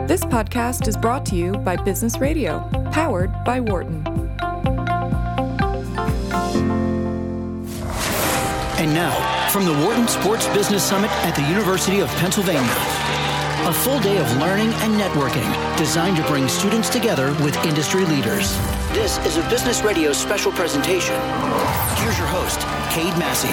This podcast is brought to you by Business Radio, powered by Wharton. And now, from the Wharton Sports Business Summit at the University of Pennsylvania, a full day of learning and networking designed to bring students together with industry leaders. This is a Business Radio special presentation. Here's your host, Cade Massey.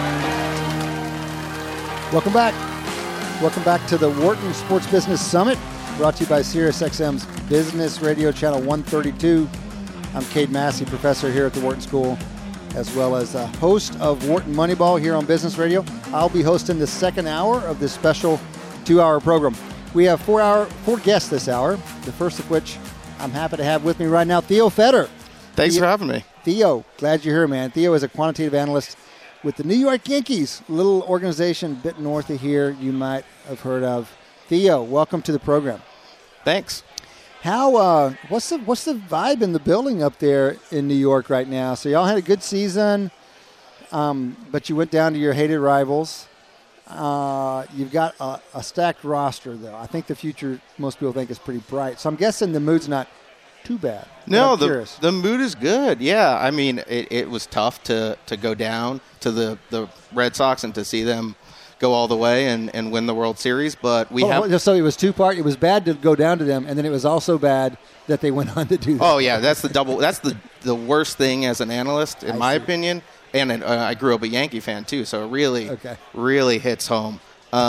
Welcome back. Welcome back to the Wharton Sports Business Summit, brought to you by SiriusXM's Business Radio Channel 132. I'm Cade Massey, professor here at the Wharton School, as well as a host of Wharton Moneyball here on Business Radio. I'll be hosting the second hour of this special 2-hour program. We have four guests this hour, the first of which I'm happy to have with me right now, Theo Feder. Thanks for having me. Theo, glad you're here, man. Theo is a quantitative analyst with the New York Yankees, a little organization a bit north of here you might have heard of. Theo, welcome to the program. Thanks. How what's the vibe in the building up there in New York right now? So y'all had a good season, but you went down to your hated rivals. You've got a stacked roster, though. I think the future, most people think, is pretty bright. So I'm guessing the mood's not too bad. No, the mood is good. Yeah, I mean, it was tough to go down to the Red Sox and to see them go all the way and win the World Series. But so it was two-part. It was bad to go down to them, and then it was also bad that they went on to do that. Oh yeah, that's the worst thing as an analyst, in my opinion. And I grew up a Yankee fan too, so it really hits home.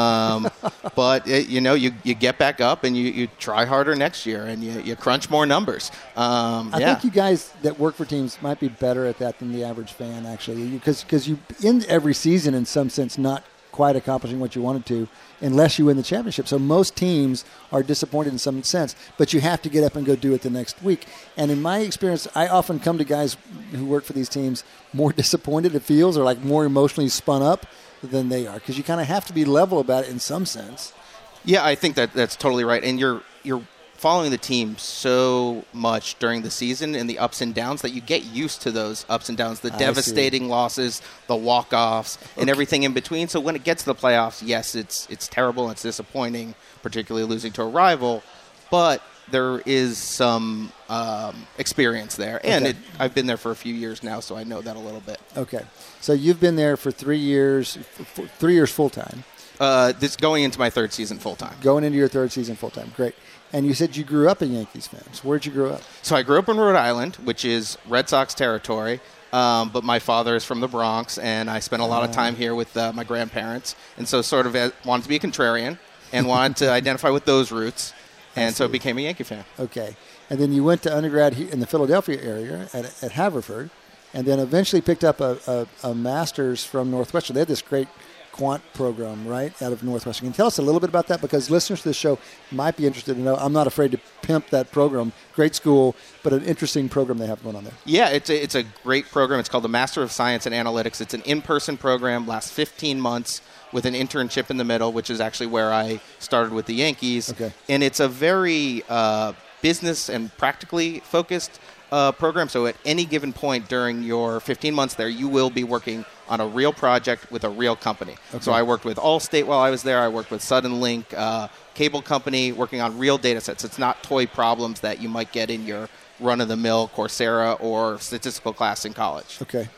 But you get back up and you try harder next year and you crunch more numbers. I think you guys that work for teams might be better at that than the average fan, actually, because you end every season in some sense not quite accomplishing what you wanted to unless you win the championship. So most teams are disappointed in some sense, but you have to get up and go do it the next week. And in my experience, I often come to guys who work for these teams more disappointed, it feels, or like more emotionally spun up than they are, because you kind of have to be level about it in some sense. Yeah, I think that's totally right. And you're following the team so much during the season and the ups and downs that you get used to those ups and downs, the devastating losses, the walk-offs, and everything in between. So when it gets to the playoffs, yes, it's terrible and it's disappointing, particularly losing to a rival, but there is some experience there. And I've been there for a few years now, so I know that a little bit. Okay. So you've been there for 3 years full-time. This going into my third season full-time. Going into your third season full-time. Great. And you said you grew up a Yankees fan. So where'd you grow up? So I grew up in Rhode Island, which is Red Sox territory. But my father is from the Bronx, and I spent a lot of time here with my grandparents. And so sort of wanted to be a contrarian and wanted to identify with those roots. And so became a Yankee fan. Okay. And then you went to undergrad in the Philadelphia area at Haverford, and then eventually picked up a master's from Northwestern. They had this great quant program, right, out of Northwestern. Can you tell us a little bit about that? Because listeners to this show might be interested to know. I'm not afraid to pimp that program. Great school, but an interesting program they have going on there. Yeah, it's a great program. It's called the Master of Science in Analytics. It's an in-person program, lasts 15 months with an internship in the middle, which is actually where I started with the Yankees. Okay. And it's a very business and practically focused program. So at any given point during your 15 months there, you will be working on a real project with a real company. Okay. So I worked with Allstate while I was there. I worked with Suddenlink, cable company, working on real data sets. It's not toy problems that you might get in your run-of-the-mill Coursera or statistical class in college. Okay.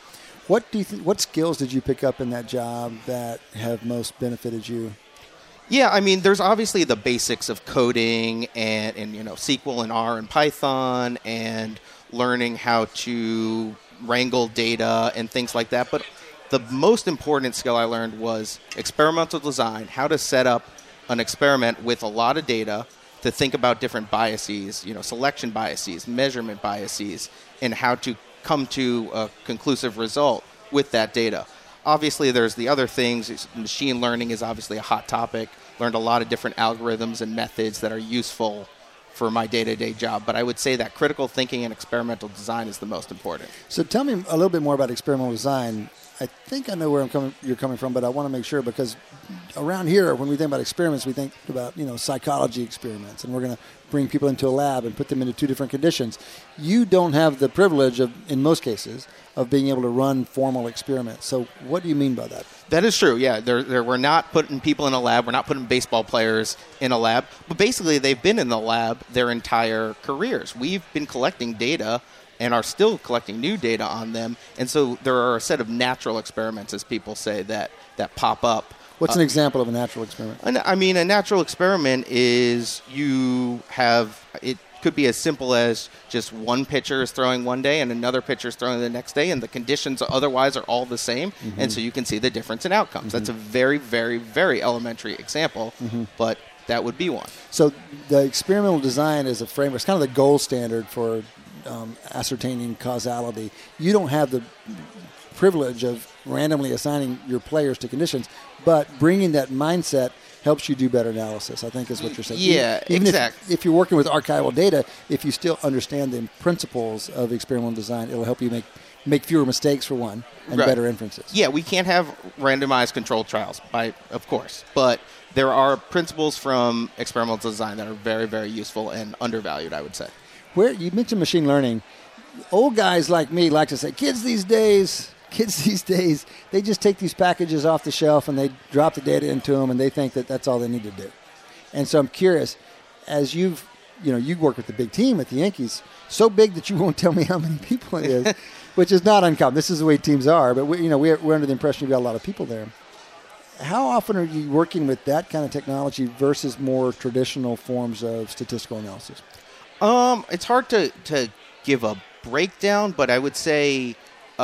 What skills did you pick up in that job that have most benefited you? Yeah, I mean, there's obviously the basics of coding and SQL and R and Python and learning how to wrangle data and things like that. But the most important skill I learned was experimental design, how to set up an experiment with a lot of data to think about different biases, selection biases, measurement biases, and how to come to a conclusive result with that data. Obviously, there's the other things. Machine learning is obviously a hot topic. Learned a lot of different algorithms and methods that are useful for my day-to-day job. But I would say that critical thinking and experimental design is the most important. So tell me a little bit more about experimental design. I think I know where you're coming from, but I want to make sure, because around here, when we think about experiments, we think about, psychology experiments, and we're going to bring people into a lab and put them into two different conditions. You don't have the privilege of, in most cases, of being able to run formal experiments. So what do you mean by that? That is true, yeah. We're not putting people in a lab. We're not putting baseball players in a lab. But basically, they've been in the lab their entire careers. We've been collecting data and are still collecting new data on them. And so there are a set of natural experiments, as people say, that pop up. What's an example of a natural experiment? I mean, a natural experiment is it could be as simple as just one pitcher is throwing one day and another pitcher is throwing the next day, and the conditions otherwise are all the same, and so you can see the difference in outcomes. That's a very, very, very elementary example, but that would be one. So the experimental design is a framework. It's kind of the gold standard for ascertaining causality. You don't have the privilege of randomly assigning your players to conditions, but bringing that mindset helps you do better analysis, I think is what you're saying. Yeah, Even exactly. if you're working with archival data, if you still understand the principles of experimental design, it'll help you make fewer mistakes, for one, and Right. better inferences. Yeah, we can't have randomized controlled trials, of course, but there are principles from experimental design that are very, very useful and undervalued, I would say. Where you mentioned machine learning, old guys like me like to say, kids these days, they just take these packages off the shelf and they drop the data into them, and they think that that's all they need to do. And so I'm curious, as you work with the big team at the Yankees, so big that you won't tell me how many people it is, which is not uncommon. This is the way teams are, but we're under the impression you've got a lot of people there. How often are you working with that kind of technology versus more traditional forms of statistical analysis? It's hard to give a breakdown, but I would say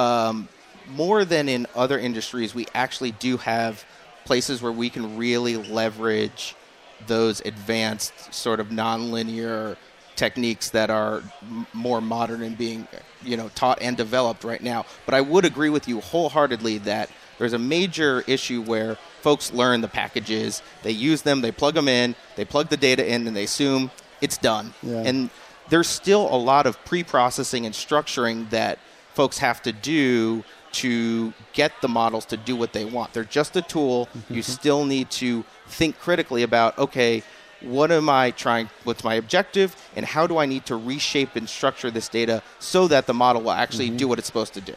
more than in other industries, we actually do have places where we can really leverage those advanced sort of nonlinear techniques that are more modern and being taught and developed right now. But I would agree with you wholeheartedly that there's a major issue where folks learn the packages, they use them, they plug them in, they plug the data in, and they assume it's done. Yeah. And there's still a lot of pre-processing and structuring that folks have to do to get the models to do what they want. They're just a tool. You still need to think critically about, okay, what's my objective, and how do I need to reshape and structure this data so that the model will actually do what it's supposed to do.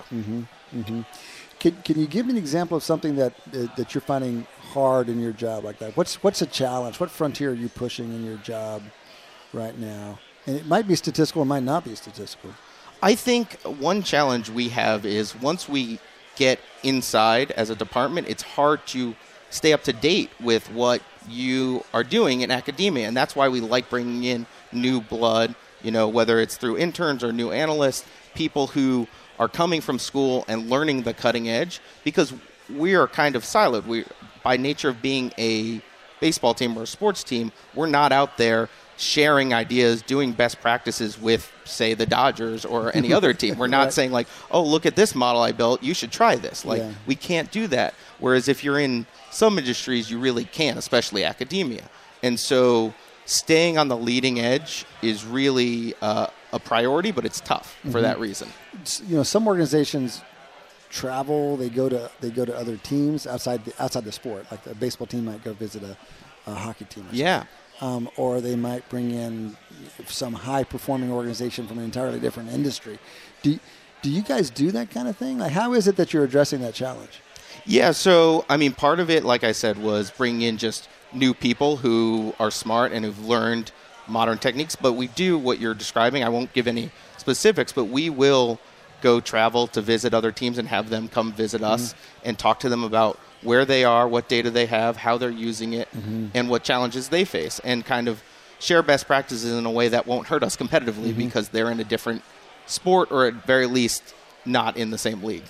Can you give me an example of something that you're finding hard in your job like that? What's a challenge? What frontier are you pushing in your job right now? And it might be statistical, it might not be statistical. I think one challenge we have is once we get inside as a department, it's hard to stay up to date with what you are doing in academia. And that's why we like bringing in new blood, whether it's through interns or new analysts, people who are coming from school and learning the cutting edge, because we are kind of siloed. By nature of being a baseball team or a sports team, we're not out there sharing ideas, doing best practices with, say, the Dodgers or any other team. We're not saying like, oh, look at this model I built, you should try this. We can't do that. Whereas if you're in some industries, you really can, especially academia. And so staying on the leading edge is really a priority, but it's tough for that reason. Some organizations travel, they go to other teams outside the sport. Like a baseball team might go visit a hockey team. Yeah. Or they might bring in some high-performing organization from an entirely different industry. Do you guys do that kind of thing? Like, how is it that you're addressing that challenge? Yeah, so, part of it, like I said, was bringing in just new people who are smart and who've learned modern techniques. But we do what you're describing. I won't give any specifics, but we will go travel to visit other teams and have them come visit us and talk to them about where they are, what data they have, how they're using it, and what challenges they face, and kind of share best practices in a way that won't hurt us competitively because they're in a different sport, or at very least not in the same league.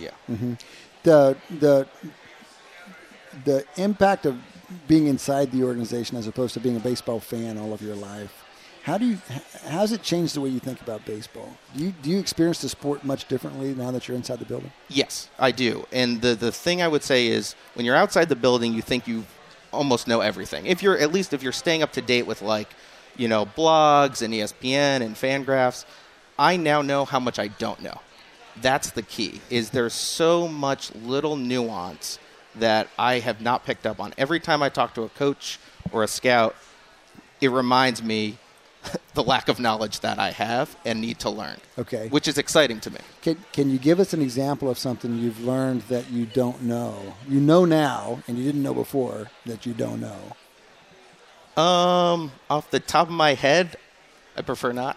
The impact of being inside the organization as opposed to being a baseball fan all of your life, how's it changed the way you think about baseball? Do you experience the sport much differently now that you're inside the building? Yes, I do. And the thing I would say is when you're outside the building, you think you almost know everything. If you're staying up to date with blogs and ESPN and Fangraphs, I now know how much I don't know. that's the key, is there's so much little nuance that I have not picked up on. Every time I talk to a coach or a scout, it reminds me the lack of knowledge that I have and need to learn. Okay. Which is exciting to me. Can you give us an example of something you've learned that you don't know? You know now, and you didn't know before that you don't know. Off the top of my head, I prefer not.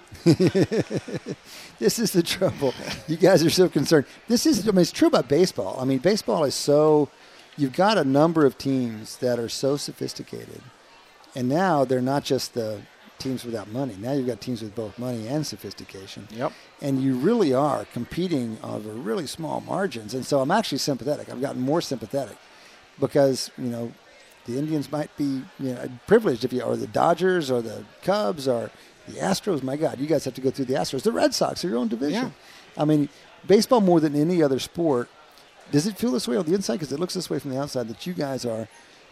This is the trouble. You guys are so concerned. It's true about baseball. I mean, baseball is you've got a number of teams that are so sophisticated. And now they're not just the teams without money. Now you've got teams with both money and sophistication. Yep. And you really are competing over really small margins. And so I'm actually sympathetic. I've gotten more sympathetic because, the Indians might be privileged or the Dodgers or the Cubs or the Astros. My God, you guys have to go through the Astros. The Red Sox are your own division. Yeah. I mean, baseball more than any other sport. Does it feel this way on the inside? Because it looks this way from the outside that you guys are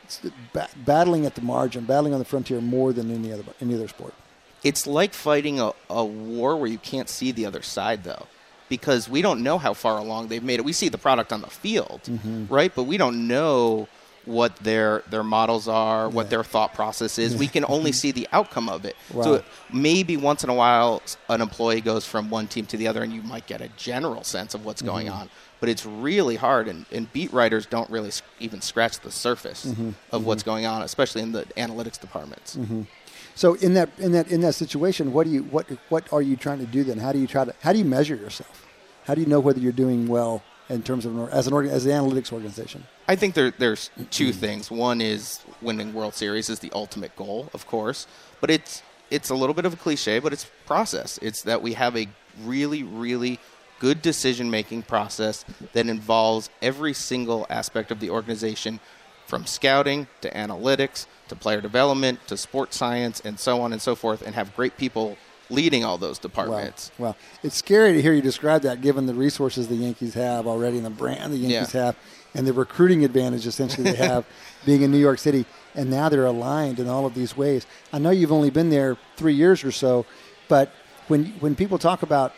battling at the margin, battling on the frontier more than any other sport. It's like fighting a war where you can't see the other side, though, because we don't know how far along they've made it. We see the product on the field, right? But we don't know what their models are, what their thought process is. We can only see the outcome of it. Wow. So maybe once in a while an employee goes from one team to the other and you might get a general sense of what's going on. But it's really hard, and beat writers don't really even scratch the surface of what's going on, especially in the analytics departments. So in that situation, what are you trying to do then? How do you measure yourself? How do you know whether you're doing well in terms of as an analytics organization? I think there's two things. One is winning World Series is the ultimate goal, of course, but it's a little bit of a cliche, but it's process. It's that we have a really, really good decision-making process that involves every single aspect of the organization, from scouting to analytics to player development to sports science and so on and so forth, and have great people leading all those departments. Well, it's scary to hear you describe that, given the resources the Yankees have already and the brand the Yankees have and the recruiting advantage essentially they have being in New York City. And now they're aligned in all of these ways. I know you've only been there 3 years or so, but when people talk about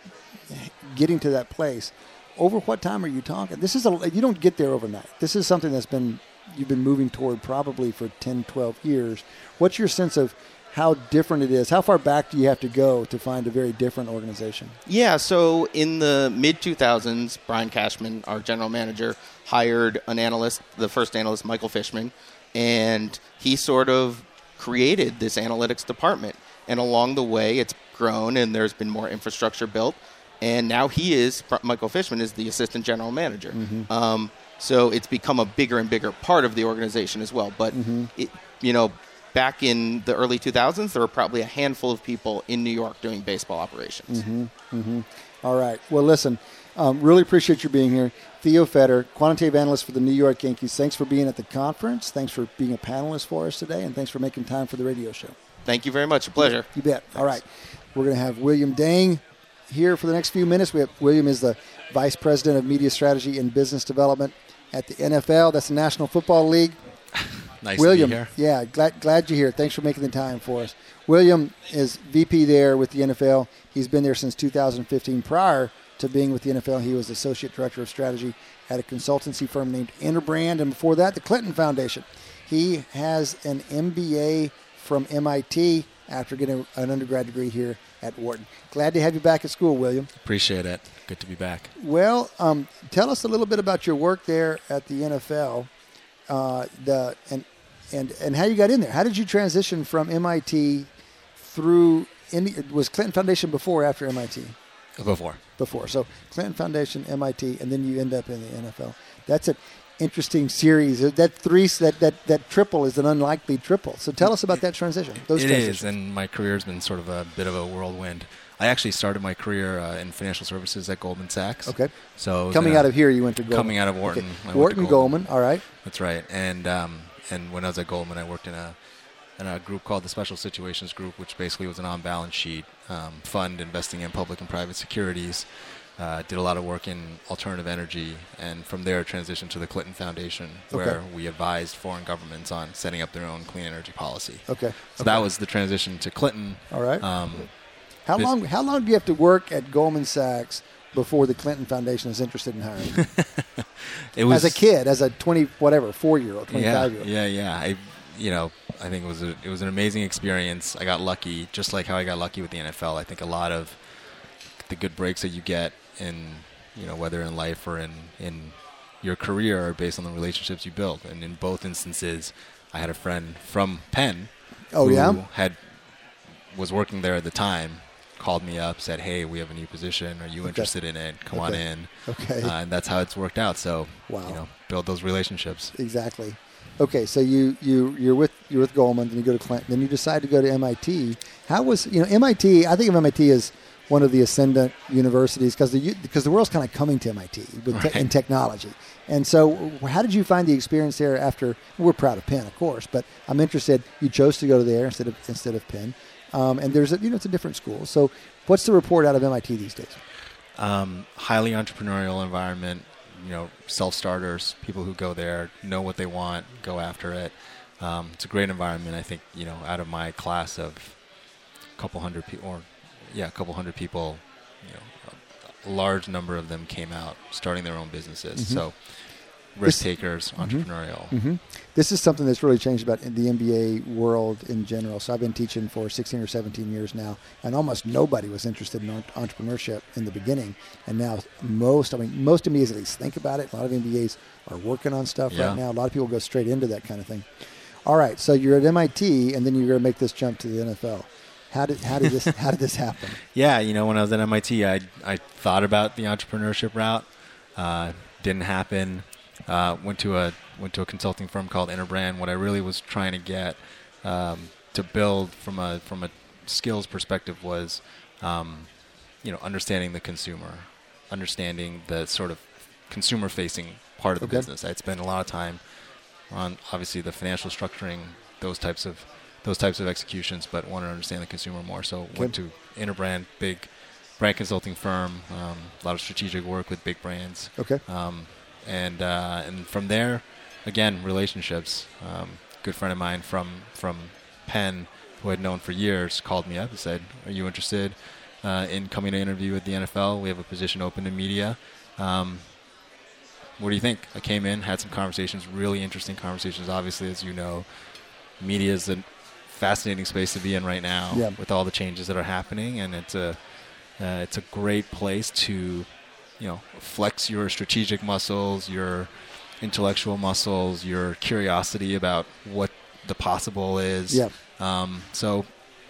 getting to that place, over what time are you talking? You don't get there overnight. This is something you've been moving toward probably for 10, 12 years. What's your sense of how different it is? How far back do you have to go to find a very different organization? Yeah, so in the mid-2000s, Brian Cashman, our general manager, hired an analyst, the first analyst, Michael Fishman, and he sort of created this analytics department. And along the way, it's grown and there's been more infrastructure built. And now Michael Fishman is the assistant general manager. So it's become a bigger and bigger part of the organization as well. But, back in the early 2000s, there were probably a handful of people in New York doing baseball operations. All right. Well, listen, really appreciate you being here. Theo Fetter, quantitative analyst for the New York Yankees. Thanks for being at the conference. Thanks for being a panelist for us today. And thanks for making time for the radio show. Thank you very much. A pleasure. You bet. Thanks. All right. We're going to have William Dang here for the next few minutes. William is the Vice President of Media Strategy and Business Development at the NFL. That's the National Football League. Nice William, to be here. Yeah, glad you're here. Thanks for making the time for us. William is VP there with the NFL. He's been there since 2015. Prior to being with the NFL, he was Associate Director of Strategy at a consultancy firm named Interbrand, and before that, the Clinton Foundation. He has an MBA from MIT after getting an undergrad degree here at Wharton. Glad to have you back at school, William. Appreciate it. Good to be back. Well, tell us a little bit about your work there at the NFL. And how you got in there. How did you transition from MIT through? Was Clinton Foundation before or after MIT? Before. So Clinton Foundation, MIT, and then you end up in the NFL. That's an interesting series. That triple is an unlikely triple. So tell us about that transition. It is, and my career has been sort of a bit of a whirlwind. I actually started my career in financial services at Goldman Sachs. Okay. So coming out of here, you went to Goldman. Coming out of Wharton. Okay. Wharton, Goldman. All right. That's right. And when I was at Goldman, I worked in a group called the Special Situations Group, which basically was an on-balance sheet fund investing in public and private securities. Did a lot of work in alternative energy, and from there transitioned to the Clinton Foundation, where we advised foreign governments on setting up their own clean energy policy. Okay. So that was the transition to Clinton. All right. How long do you have to work at Goldman Sachs before the Clinton Foundation is interested in hiring you? It was As a kid, as a 4-year-old, 25-year-old. Yeah. I think it was an amazing experience. I got lucky, just like how I got lucky with the NFL. I think a lot of the good breaks that you get in, whether in life or in your career are based on the relationships you build. And in both instances, I had a friend from Penn who was working there at the time, called me up, said, "Hey, we have a new position. Are you interested in it? Come on in." Okay. And that's how it's worked out. So, wow. Build those relationships. Exactly. Okay, so you're with Goldman, then you go to Clinton, then you decide to go to MIT. How was MIT? I think of MIT as one of the ascendant universities because the world's kind of coming to MIT in technology. And so, how did you find the experience there? After we're proud of Penn, of course, but I'm interested. You chose to go there instead of Penn, and there's it's a different school. So, what's the report out of MIT these days? Highly entrepreneurial environment. Self-starters, people who go there, know what they want, go after it. It's a great environment. I think, out of my class of a couple hundred people, a large number of them came out starting their own businesses. Mm-hmm. So risk takers, entrepreneurial. Mm-hmm. This is something that's really changed about the MBA world in general. So I've been teaching for 16 or 17 years now, and almost nobody was interested in entrepreneurship in the beginning. And now most MBAs at least think about it. A lot of MBAs are working on stuff right now. A lot of people go straight into that kind of thing. All right, so you're at MIT, and then you're going to make this jump to the NFL. How did this happen? Yeah, when I was at MIT, I thought about the entrepreneurship route. Didn't happen. Went to a consulting firm called Interbrand. What I really was trying to get to build from a skills perspective was, understanding the consumer, understanding the sort of consumer-facing part of the business. I'd spent a lot of time on obviously the financial structuring, those types of executions, but wanted to understand the consumer more. So went to Interbrand, big brand consulting firm, a lot of strategic work with big brands. Okay. And from there, again, relationships. Good friend of mine from Penn, who I'd known for years, called me up and said, "Are you interested in coming to interview with the NFL? We have a position open in media. What do you think?" I came in, had some conversations, really interesting conversations. Obviously, as you know, media is a fascinating space to be in right now with all the changes that are happening, and it's a great place to flex your strategic muscles, your intellectual muscles, your curiosity about what the possible is. Yeah. So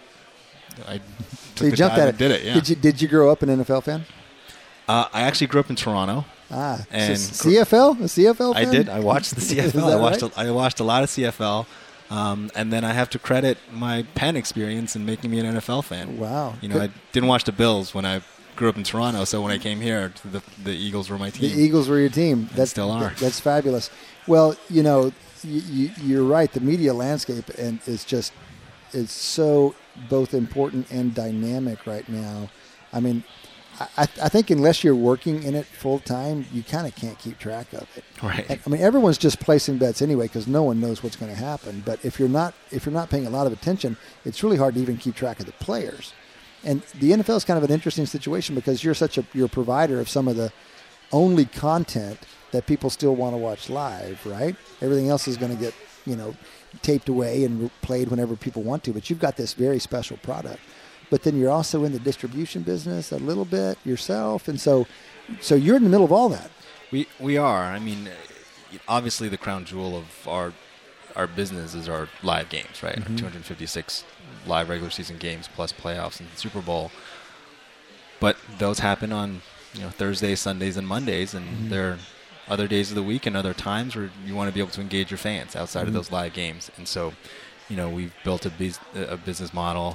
I so you jumped at it. Did it. Yeah. Did you grow up an NFL fan? I actually grew up in Toronto. And CFL? A CFL fan? I did. I watched the CFL. I watched a lot of CFL. And then I have to credit my Penn experience in making me an NFL fan. Wow. I didn't watch the Bills when I grew up in Toronto, so when I came here, the Eagles were my team. The Eagles were your team. They still are. That's fabulous. Well, you're right. The media landscape is so both important and dynamic right now. I mean, I think unless you're working in it full time, you kind of can't keep track of it. Right. I mean, everyone's just placing bets anyway because no one knows what's going to happen. But if you're not paying a lot of attention, it's really hard to even keep track of the players. And the NFL is kind of an interesting situation because you're a provider of some of the only content that people still want to watch live, right? Everything else is going to get taped away and played whenever people want to. But you've got this very special product. But then you're also in the distribution business a little bit yourself, and so you're in the middle of all that. We are. I mean, obviously the crown jewel of our business is our live games, right? Mm-hmm. 256 live regular season games plus playoffs and Super Bowl. But those happen on Thursdays, Sundays, and Mondays, and there are other days of the week and other times where you want to be able to engage your fans outside of those live games. And so, we've built a business model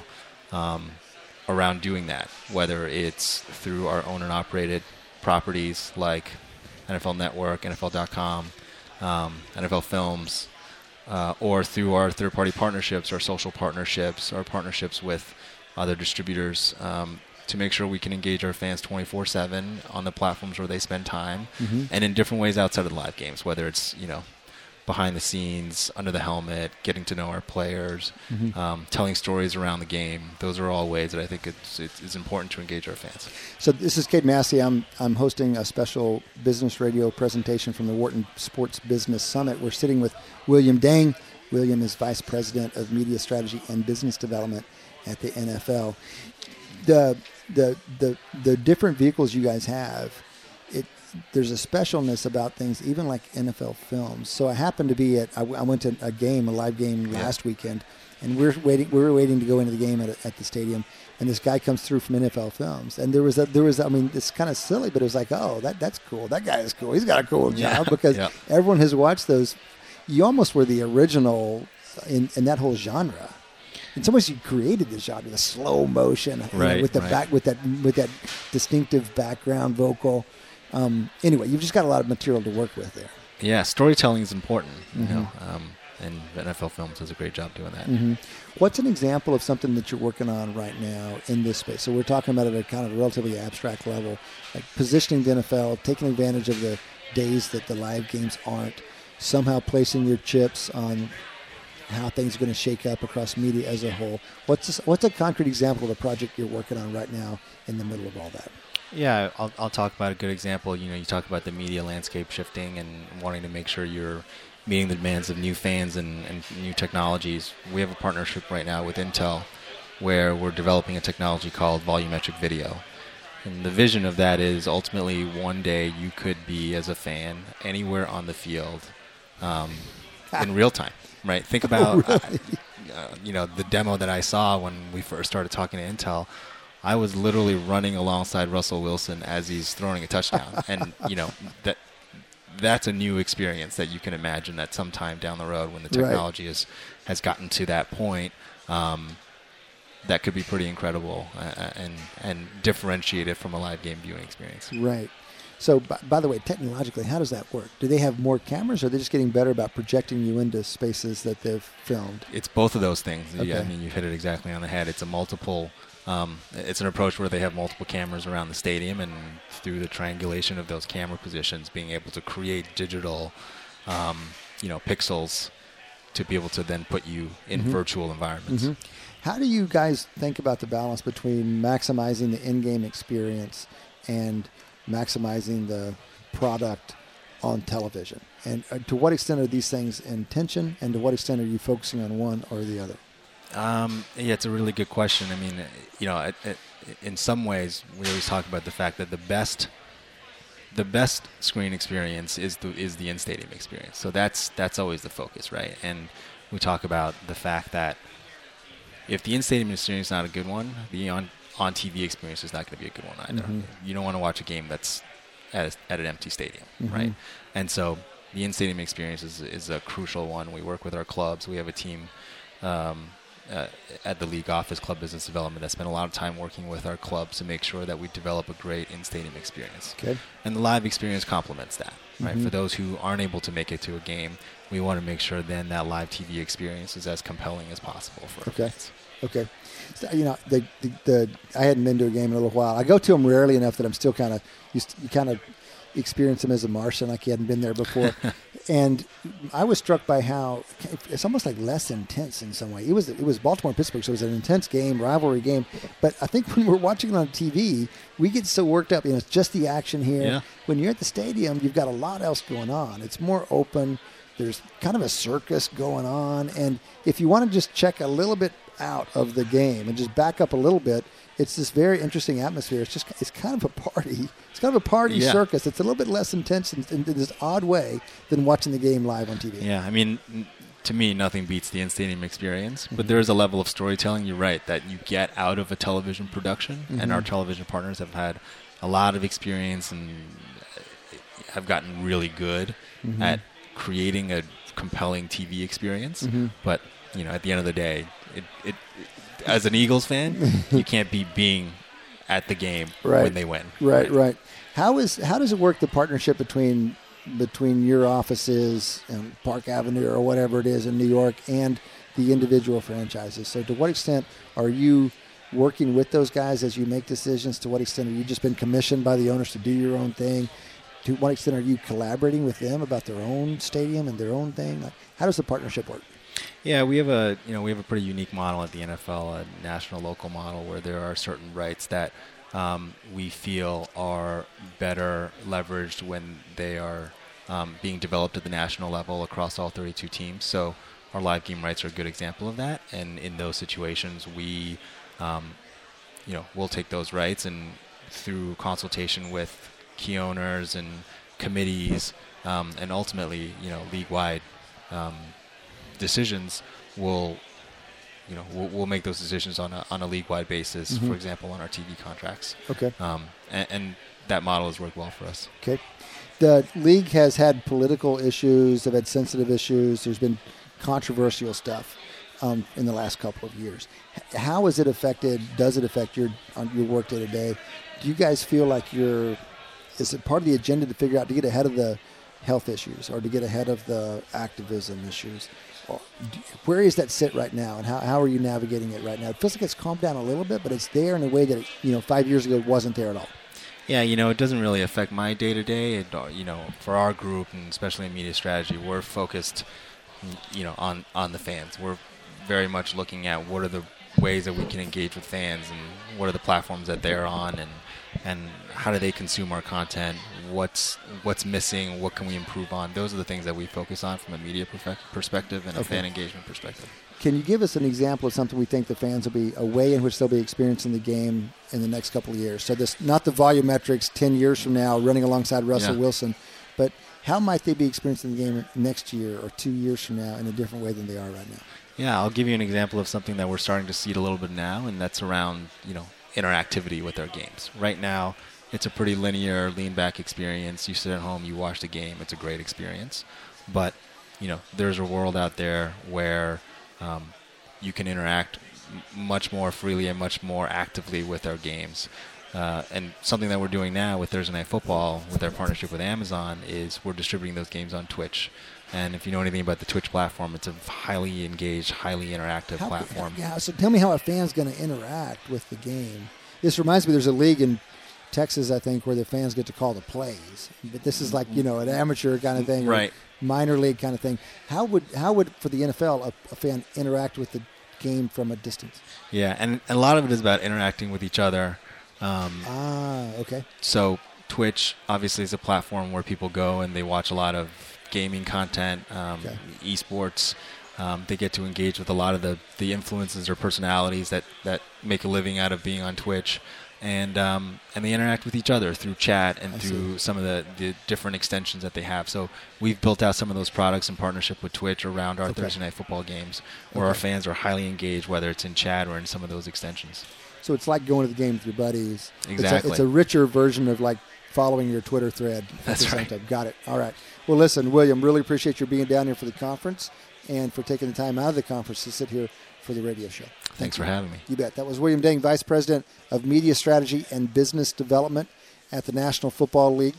around doing that, whether it's through our owned and operated properties like NFL Network, NFL.com, NFL Films, or through our third-party partnerships, our social partnerships, our partnerships with other distributors to make sure we can engage our fans 24/7 on the platforms where they spend time, and in different ways outside of the live games, whether it's behind the scenes, under the helmet, getting to know our players, telling stories around the game. Those are all ways that I think it's important to engage our fans. So this is Cade Massey. I'm hosting a special business radio presentation from the Wharton Sports Business Summit. We're sitting with William Dang. William is Vice President of Media Strategy and Business Development at the NFL. The different vehicles you guys have, there's a specialness about things, even like NFL films. So I happened to be I went to a live game last weekend, and we were waiting to go into the game at the stadium, and this guy comes through from NFL Films, and there was I mean, it's kind of silly, but it was like, oh, that's cool. That guy is cool. He's got a cool job because everyone has watched those. You almost were the original in that whole genre. In some ways, you created this genre, the slow motion, with that distinctive background vocal. Anyway, you've just got a lot of material to work with there. Yeah, storytelling is important, you know, and NFL Films does a great job doing that. What's an example of something that you're working on right now in this space? So we're talking about it at a kind of a relatively abstract level, like positioning the NFL, taking advantage of the days that the live games aren't, somehow placing your chips on how things are going to shake up across media as a whole. What's a concrete example of a project you're working on right now in the middle of all that? Yeah, I'll talk about a good example. You know, you talk about the media landscape shifting and wanting to make sure you're meeting the demands of new fans and new technologies. We have a partnership right now with Intel where we're developing a technology called volumetric video. And the vision of that is ultimately one day you could be, as a fan, anywhere on the field in real time, right? Think about, the demo that I saw when we first started talking to Intel. I was literally running alongside Russell Wilson as he's throwing a touchdown. And, that's a new experience that you can imagine that sometime down the road when the technology has gotten to that point, that could be pretty incredible and differentiate it from a live game viewing experience. Right. So, by the way, technologically, how does that work? Do they have more cameras, or are they just getting better about projecting you into spaces that they've filmed? It's both of those things. Okay. Yeah, I mean, you hit it exactly on the head. It's it's an approach where they have multiple cameras around the stadium, and through the triangulation of those camera positions, being able to create digital, pixels to be able to then put you in virtual environments. How do you guys think about the balance between maximizing the in-game experience and maximizing the product on television? And to what extent are these things in tension, and to what extent are you focusing on one or the other? It's a really good question. I mean, in some ways, we always talk about the fact that the best screen experience is the in-stadium experience. So that's always the focus, right? And we talk about the fact that if the in-stadium experience is not a good one, the on-TV experience is not going to be a good one either. You don't want to watch a game that's at an empty stadium, right? And so the in-stadium experience is a crucial one. We work with our clubs. We have a team at the league office, Club Business Development, that spent a lot of time working with our clubs to make sure that we develop a great in-stadium experience. Okay. And the live experience complements that, right? For those who aren't able to make it to a game, we want to make sure then that live TV experience is as compelling as possible for our fans. Okay. So, I hadn't been to a game in a little while. I go to them rarely enough that I'm still kind of experience them as a Martian, like you hadn't been there before. And I was struck by how it's almost like less intense in some way. It was Baltimore-Pittsburgh, so it was an intense game, rivalry game. But I think when we're watching it on TV, we get so worked up. It's just the action here. Yeah. When you're at the stadium, you've got a lot else going on. It's more open. There's kind of a circus going on. And if you want to just check a little bit out of the game and just back up a little bit, it's this very interesting atmosphere. It's kind of a party. It's kind of a party circus. It's a little bit less intense in this odd way than watching the game live on TV. Yeah, I mean, to me, nothing beats the in-stadium experience. But there is a level of storytelling, you're right, that you get out of a television production. And our television partners have had a lot of experience and have gotten really good at creating a compelling TV experience. But, at the end of the day, it as an Eagles fan, you can't be being at the game when they win. Right. How does it work, the partnership between your offices and Park Avenue or whatever it is in New York and the individual franchises? So to what extent are you working with those guys as you make decisions? To what extent have you just been commissioned by the owners to do your own thing? to what extent are you collaborating with them about their own stadium and their own thing? Like, how does the partnership work? Yeah, we have a pretty unique model at the NFL, a national local model where there are certain rights that we feel are better leveraged when they are being developed at the national level across all 32 teams. So our live game rights are a good example of that. And in those situations, we, we'll take those rights and through consultation with key owners and committees, and ultimately, league-wide decisions, we'll make those decisions on a league-wide basis. For example, on our TV contracts. Okay. And that model has worked well for us. Okay. The league has had political issues. They've had sensitive issues. There's been controversial stuff in the last couple of years. How has it affected? Does it affect your work day to day? Do you guys feel like is it part of the agenda to figure out to get ahead of the health issues or to get ahead of the activism issues? Where does that sit right now, and how are you navigating it right now? It feels like it's calmed down a little bit, but it's there in a way that 5 years ago it wasn't there at all. Yeah, it doesn't really affect my day-to-day. For our group, and especially in media strategy, we're focused, on the fans. We're very much looking at what are the ways that we can engage with fans and what are the platforms that they're on and how do they consume our content, what's missing, what can we improve on. Those are the things that we focus on from a media perspective and a fan engagement perspective. Can you give us an example of something we think the fans will be, a way in which they'll be experiencing the game in the next couple of years? So this, not the volumetrics 10 years from now running alongside Russell Wilson, but how might they be experiencing the game next year or 2 years from now in a different way than they are right now? Yeah, I'll give you an example of something that we're starting to see a little bit now, and that's around, interactivity with our games. Right now, it's a pretty linear, lean-back experience. You sit at home, you watch the game. It's a great experience. But, there's a world out there where you can interact much more freely and much more actively with our games. And something that we're doing now with Thursday Night Football, with our partnership with Amazon, is we're distributing those games on Twitch. And if you know anything about the Twitch platform, it's a highly engaged, highly interactive platform. Yeah, so tell me how a fan's going to interact with the game. This reminds me, there's a league in Texas, I think, where the fans get to call the plays. But this is like, an amateur kind of thing, right? Minor league kind of thing. How would for the NFL, a fan interact with the game from a distance? Yeah, and a lot of it is about interacting with each other. Okay. So Twitch obviously is a platform where people go and they watch a lot of gaming content, esports. They get to engage with a lot of the influencers or personalities that make a living out of being on Twitch, and they interact with each other through chat and through some of the different extensions that they have. So we've built out some of those products in partnership with Twitch around our Thursday Night Football games, where our fans are highly engaged, whether it's in chat or in some of those extensions. So it's like going to the game with your buddies. Exactly. It's a richer version of like following your Twitter thread at the same time. Got it. All right. Well, listen, William, really appreciate your being down here for the conference and for taking the time out of the conference to sit here for the radio show. Thanks for having me. You bet. That was William Deng, Vice President of Media Strategy and Business Development at the National Football League.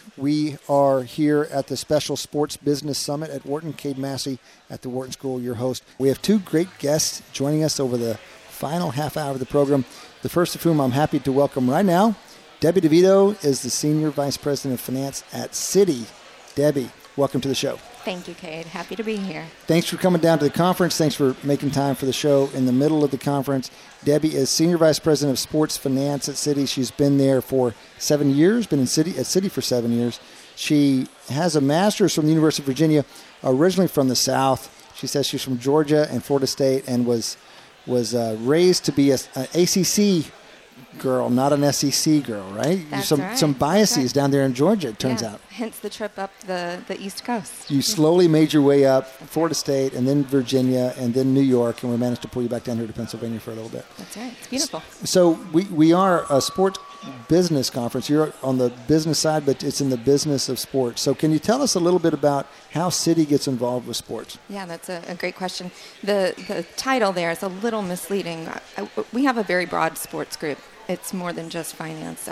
We are here at the Special Sports Business Summit at Wharton. Cade Massey at the Wharton School, your host. We have two great guests joining us over the final half hour of the program, the first of whom I'm happy to welcome right now. Debbie DeVito is the Senior Vice President of Finance at Citi. Debbie, welcome to the show. Thank you, Cade. Happy to be here. Thanks for coming down to the conference. Thanks for making time for the show in the middle of the conference. Debbie is Senior Vice President of Sports Finance at Citi. She's been there for 7 years, been at Citi for 7 years. She has a master's from the University of Virginia, originally from the South. She says she's from Georgia and Florida State and was raised to be an ACC girl, not an SEC girl, right? That's some biases down there in Georgia, it turns out. Hence the trip up the East Coast. You slowly made your way up, Florida State, and then Virginia, and then New York, and we managed to pull you back down here to Pennsylvania for a little bit. That's right. It's beautiful. So we are a sports business conference. You're on the business side, but it's in the business of sports. So can you tell us a little bit about how Citi gets involved with sports? Yeah, that's a great question. The title there is a little misleading. We have a very broad sports group. It's more than just finance.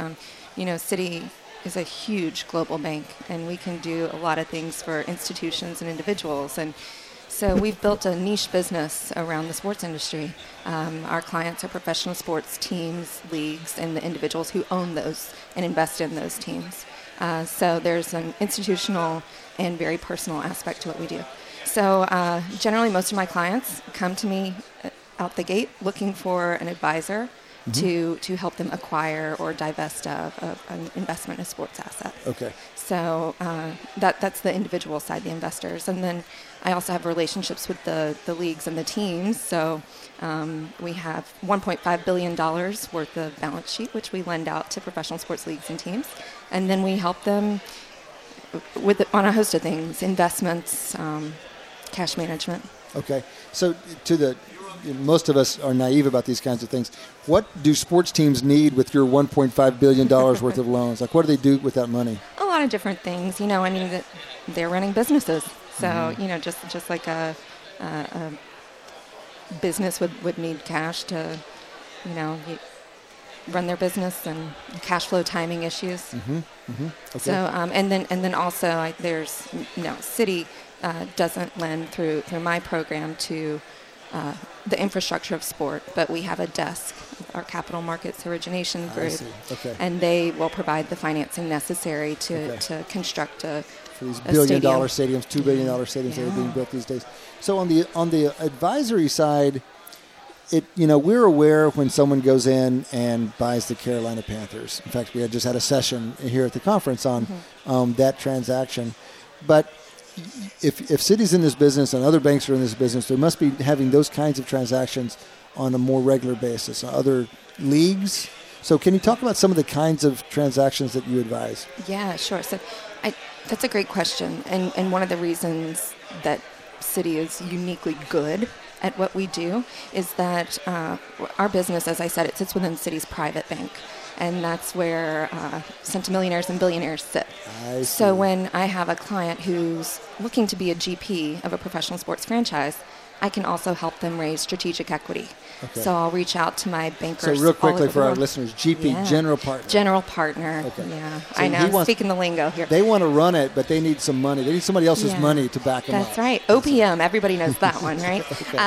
Citi is a huge global bank, and we can do a lot of things for institutions and individuals. And so we've built a niche business around the sports industry. Our clients are professional sports teams, leagues, and the individuals who own those and invest in those teams. So there's an institutional and very personal aspect to what we do. So generally, most of my clients come to me out the gate looking for an advisor to help them acquire or divest of an investment in a sports asset. Okay. So that's the individual side, the investors. And then I also have relationships with the leagues and the teams. So we have $1.5 billion worth of balance sheet, which we lend out to professional sports leagues and teams. And then we help them on a host of things, investments, cash management. Okay. So most of us are naive about these kinds of things. What do sports teams need with your $1.5 billion worth of loans? Like, what do they do with that money? A lot of different things. I mean, they're running businesses. So, just like a business would need cash to, run their business, and cash flow timing issues. Okay. So, and then also there's, Citi doesn't lend through my program to the infrastructure of sport, but we have a desk, our capital markets origination group, Okay. and they will provide the financing necessary to construct for these billion-dollar stadiums, $2 billion stadiums that are being built these days. So on the advisory side, we're aware when someone goes in and buys the Carolina Panthers. In fact, we had just had a session here at the conference on that transaction, but if Citi's in this business and other banks are in this business, they must be having those kinds of transactions on a more regular basis. Other leagues. So can you talk about some of the kinds of transactions that you advise? Yeah, sure. So that's a great question. And one of the reasons that Citi is uniquely good at what we do is that our business, as I said, it sits within Citi's private bank. And that's where centimillionaires and billionaires sit. So when I have a client who's looking to be a GP of a professional sports franchise, I can also help them raise strategic equity. Okay. So I'll reach out to my bankers. So real quickly for our listeners, GP, general partner. General partner, okay. Yeah. So I know, I'm speaking the lingo here. They want to run it, but they need some money. They need somebody else's money to back them up. That's right. OPM, everybody knows that one, right?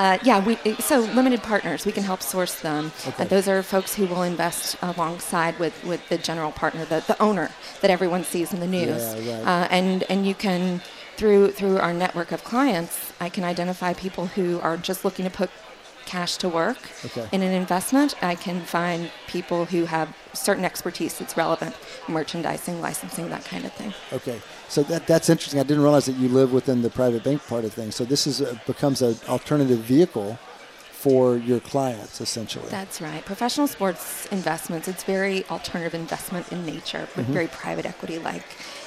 Okay. So limited partners, we can help source them. Okay. Those are folks who will invest alongside with the general partner, the owner that everyone sees in the news. Yeah, right. And you can, through our network of clients, I can identify people who are just looking to put cash to work in an investment. I can find people who have certain expertise that's relevant, merchandising, licensing, that kind of thing. Okay, so that's interesting. I didn't realize that you live within the private bank part of things. So this becomes an alternative vehicle for your clients, essentially. That's right. Professional sports investments, it's very alternative investment in nature, but very private equity-like.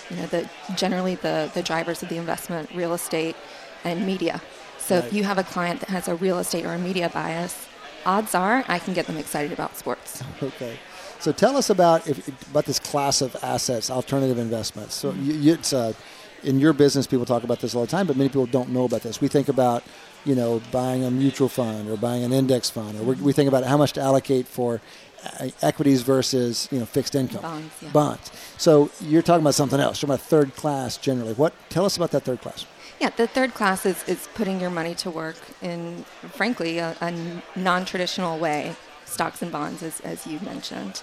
Generally the drivers of the investment, real estate and media. So if you have a client that has a real estate or a media bias, odds are I can get them excited about sports. Okay. So tell us about this class of assets, alternative investments. So it's in your business, people talk about this all the time, but many people don't know about this. We think about, buying a mutual fund or buying an index fund, or we think about how much to allocate for equities versus, fixed income. Bonds, yeah. Bonds. So you're talking about something else. You're talking about third class generally. Tell us about that third class. Yeah, the third class is putting your money to work in, frankly, a non-traditional way, stocks and bonds, as you mentioned.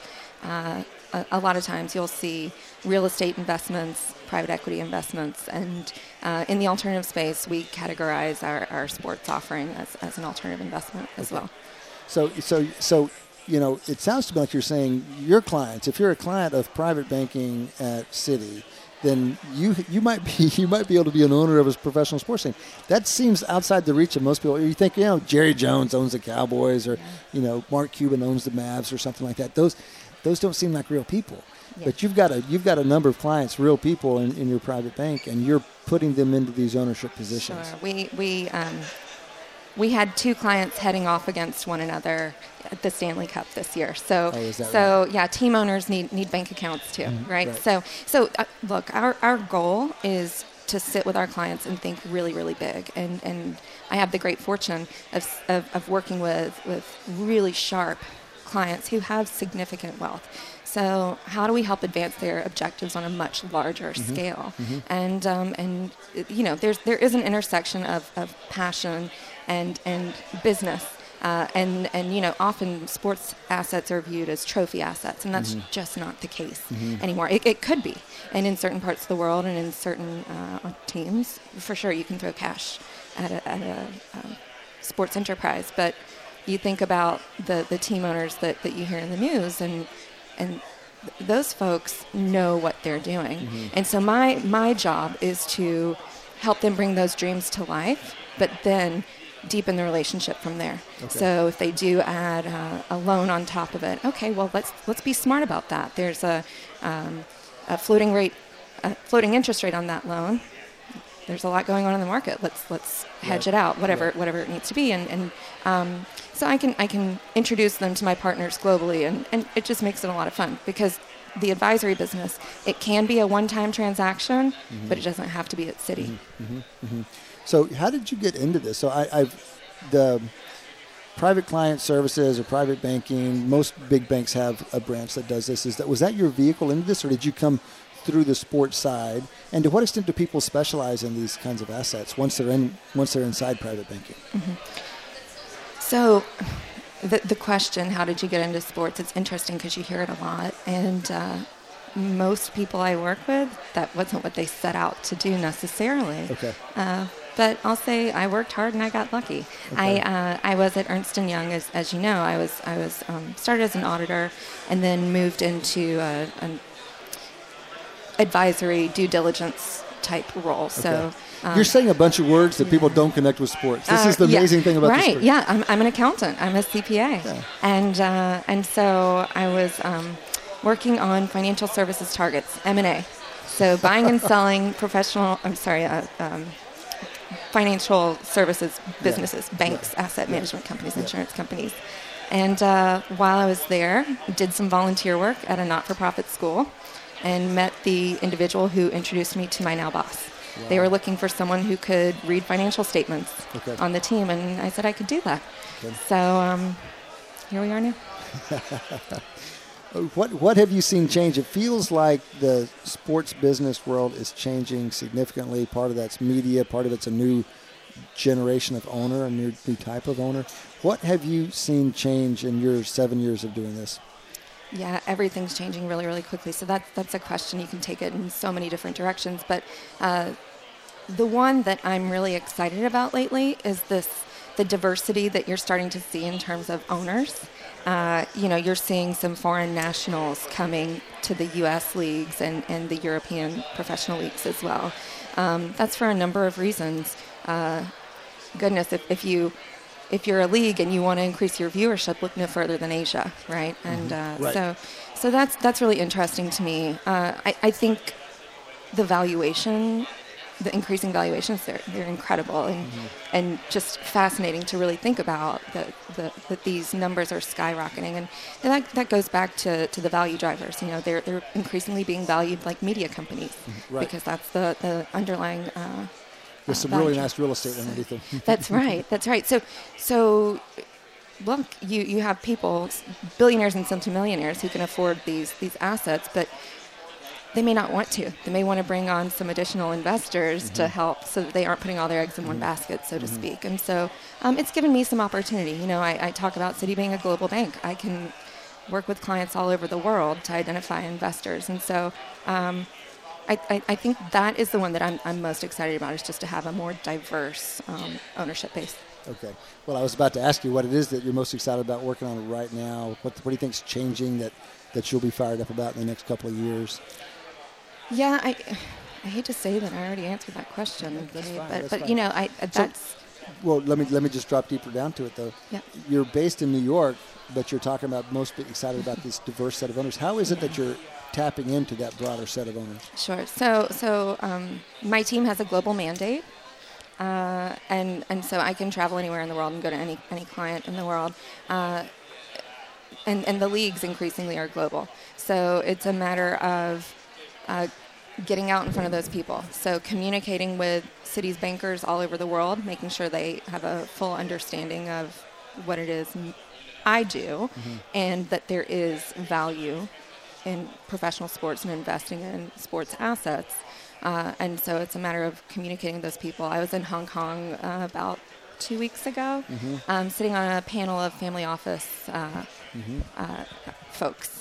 A lot of times you'll see real estate investments, private equity investments, and in the alternative space, we categorize our sports offering as an alternative investment as well. So it sounds to me like you're saying your clients, if you're a client of private banking at Citi, then you might be able to be an owner of a professional sports team. That seems outside the reach of most people. You think, Jerry Jones owns the Cowboys, or Mark Cuban owns the Mavs, or something like that. Those don't seem like real people. Yeah. But you've got a number of clients, real people in your private bank, and you're putting them into these ownership positions. Sure. We had two clients heading off against one another at the Stanley Cup this year. So, right? Yeah, team owners need bank accounts too, right? Right. So look, our goal is to sit with our clients and think really, really big. And I have the great fortune of working with really sharp clients who have significant wealth. So how do we help advance their objectives on a much larger scale? And there is an intersection of passion and business And often sports assets are viewed as trophy assets, and that's just not the case anymore. It could be, and in certain parts of the world and in certain teams, for sure, you can throw cash at a sports enterprise. But you think about the team owners that you hear in the news, and those folks know what they're doing. And so my job is to help them bring those dreams to life, but then deepen the relationship from there. Okay. So if they do add a loan on top of it, okay, well let's be smart about that. There's a floating interest rate on that loan. There's a lot going on in the market. Let's hedge it out, whatever it needs to be, and so I can introduce them to my partners globally, and it just makes it a lot of fun, because the advisory business, it can be a one-time transaction, but it doesn't have to be at Citi. So how did you get into this? So the private client services or private banking, most big banks have a branch that does this. Was that your vehicle into this, or did you come through the sports side? And to what extent do people specialize in these kinds of assets once they're inside private banking? So the question, how did you get into sports? It's interesting because you hear it a lot, and most people I work with, that wasn't what they set out to do necessarily. Okay. But I'll say I worked hard and I got lucky. Okay. I was at Ernst & Young, as you know. I was started as an auditor and then moved into an advisory due diligence type role. Okay. So you're saying a bunch of words that people don't connect with sports. This is the amazing thing about this. Right? Yeah, I'm an accountant. I'm a CPA, and so I was working on financial services targets, M&A. So buying and selling financial services businesses, banks, asset management companies, insurance companies. And while I was there, did some volunteer work at a not-for-profit school and met the individual who introduced me to my now boss. Wow. They were looking for someone who could read financial statements on the team, and I said I could do that. Okay. So here we are now. What have you seen change? It feels like the sports business world is changing significantly. Part of that's media, part of it's a new generation of owner, a new type of owner. What have you seen change in your 7 years of doing this? Yeah, everything's changing really, really quickly. So that's a question. You can take it in so many different directions. But the one that I'm really excited about lately is the diversity that you're starting to see in terms of owners. You're seeing some foreign nationals coming to the U.S. leagues and the European professional leagues as well. That's for a number of reasons. Goodness, if you're a league and you want to increase your viewership, look no further than Asia, right? And right. So that's really interesting to me. I think the increasing valuations, they're incredible and just fascinating to really think about that these numbers are skyrocketing, and that goes back to the value drivers. They're increasingly being valued like media companies, because that's the underlying. With some really nice real estate underneath them. That's right. So look, you have people, billionaires and centimillionaires, who can afford these assets, but they may not want to. They may want to bring on some additional investors to help, so that they aren't putting all their eggs in one basket, so to speak. And so it's given me some opportunity. I talk about Citi being a global bank. I can work with clients all over the world to identify investors. And so I think that is the one that I'm most excited about, is just to have a more diverse ownership base. Okay. Well, I was about to ask you what it is that you're most excited about working on right now. What do you think is changing that you'll be fired up about in the next couple of years? Yeah, I hate to say that I already answered that question, but fine. Well, let me just drop deeper down to it though. Yeah. You're based in New York, but you're talking about most excited about this diverse set of owners. How is it that you're tapping into that broader set of owners? Sure. So my team has a global mandate, and so I can travel anywhere in the world and go to any client in the world. And the leagues increasingly are global. So it's a matter of getting out in front of those people. So communicating with Citi's bankers all over the world, making sure they have a full understanding of what it is I do, and that there is value in professional sports and investing in sports assets. And so it's a matter of communicating with those people. I was in Hong Kong about 2 weeks ago, sitting on a panel of family office folks.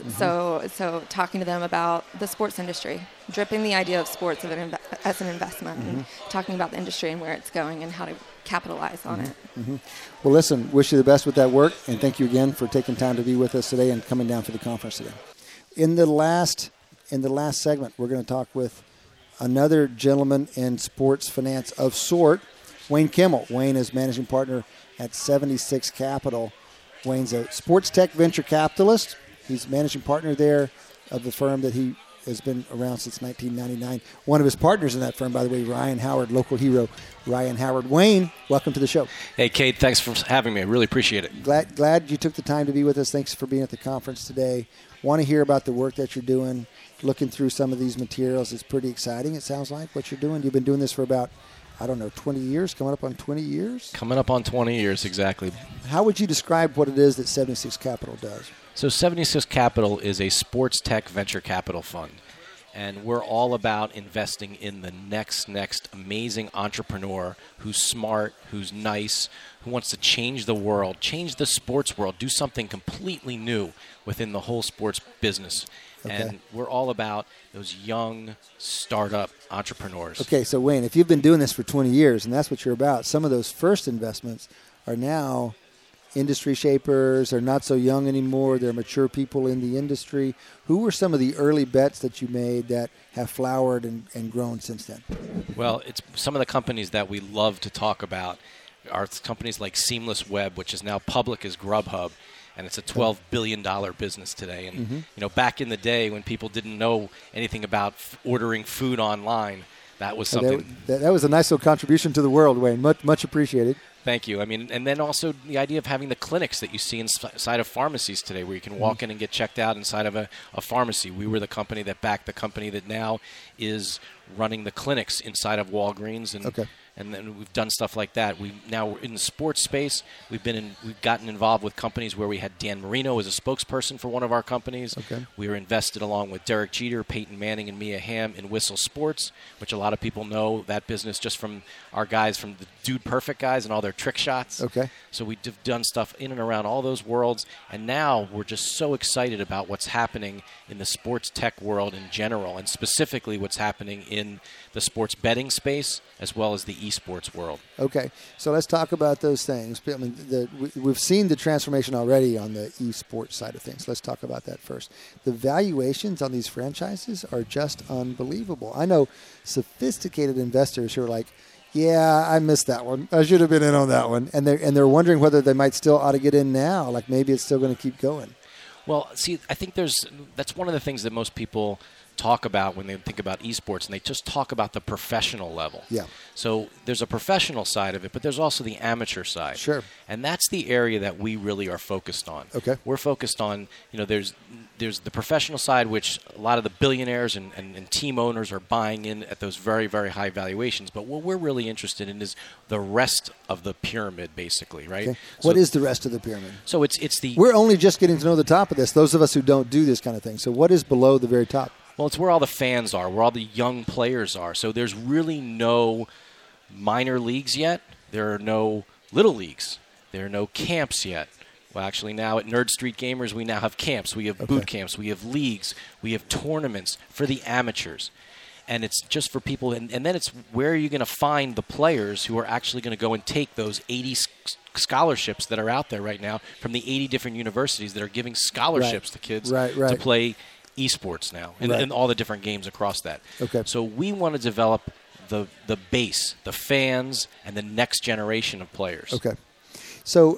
So talking to them about the sports industry, dripping the idea of sports as an investment, and talking about the industry and where it's going and how to capitalize on it. Well, listen, wish you the best with that work, and thank you again for taking time to be with us today and coming down for the conference today. In the last segment, we're going to talk with another gentleman in sports finance of sort, Wayne Kimmel. Wayne is managing partner at 76 Capital. Wayne's a sports tech venture capitalist. He's managing partner there of the firm that he has been around since 1999. One of his partners in that firm, by the way, Ryan Howard, local hero, Ryan Howard. Wayne, welcome to the show. Hey, Kate, thanks for having me. I really appreciate it. Glad you took the time to be with us. Thanks for being at the conference today. Want to hear about the work that you're doing, looking through some of these materials. It's pretty exciting, it sounds like, what you're doing. You've been doing this for about, 20 years, coming up on 20 years? Coming up on 20 years, exactly. How would you describe what it is that 76 Capital does? So 76 Capital is a sports tech venture capital fund, and we're all about investing in the next amazing entrepreneur who's smart, who's nice, who wants to change the world, change the sports world, do something completely new within the whole sports business. Okay. And we're all about those young startup entrepreneurs. Okay, so Wayne, if you've been doing this for 20 years, and that's what you're about, some of those first investments are now industry shapers, are not so young anymore, they're mature people in the industry. Who were some of the early bets that you made that have flowered and grown since then? Well, it's some of the companies that we love to talk about are companies like Seamless Web, which is now public as Grubhub, and it's a $12 billion business today. And back in the day when people didn't know anything about ordering food online, that was something. That was a nice little contribution to the world, Wayne. Much appreciated. Thank you. I mean, and then also the idea of having the clinics that you see inside of pharmacies today, where you can walk in and get checked out inside of a pharmacy. We were the company that backed the company that now is running the clinics inside of Walgreens, and then we've done stuff like that. We're in the sports space. We've gotten involved with companies where we had Dan Marino as a spokesperson for one of our companies. Okay. We were invested along with Derek Jeter, Peyton Manning, and Mia Hamm in Whistle Sports, which a lot of people know that business just from our guys, from the Dude Perfect guys and all their trick shots. Okay. So we've done stuff in and around all those worlds, and now we're just so excited about what's happening in the sports tech world in general, and specifically what's happening in the sports betting space as well as the esports world. Okay, so let's talk about those things. I mean, we've seen the transformation already on the esports side of things. Let's talk about that first. The valuations on these franchises are just unbelievable. I know sophisticated investors who are like, yeah, I missed that one. I should have been in on that one. And they're wondering whether they might still ought to get in now. Like maybe it's still going to keep going. Well, see, I think that's one of the things that most people talk about when they think about esports, and they just talk about the professional level. Yeah. So there's a professional side of it, but there's also the amateur side. Sure. And that's the area that we really are focused on. Okay. We're focused on, there's the professional side, which a lot of the billionaires and team owners are buying in at those very, very high valuations. But what we're really interested in is the rest of the pyramid, basically, right? Okay. So, what is the rest of the pyramid? So it's the... We're only just getting to know the top of this, those of us who don't do this kind of thing. So what is below the very top? Well, it's where all the fans are, where all the young players are. So there's really no minor leagues yet. There are no little leagues. There are no camps yet. Well, actually, now at Nerd Street Gamers, we now have camps. We have boot camps. We have leagues. We have tournaments for the amateurs. And it's just for people. And then it's where are you going to find the players who are actually going to go and take those 80 scholarships that are out there right now from the 80 different universities that are giving scholarships to kids to play esports now and all the different games across that. Okay. So we want to develop the base, the fans, and the next generation of players. Okay. So